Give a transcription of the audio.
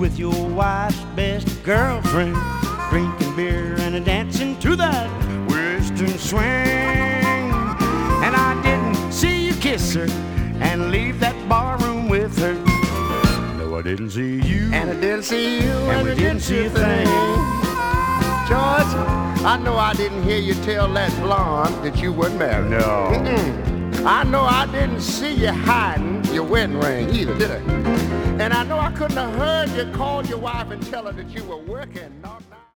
with your wife's best girlfriend, drinking beer and a dancing to that western swing. And I didn't see you kiss her and leave that barroom with her. No, I didn't see you, and I didn't see you, and we didn't see a thing. George, I know I didn't hear you tell that blonde that you weren't married. No. I know I didn't see you hiding your wedding ring either, did I? And I know I couldn't have heard you call your wife and tell her that you were working.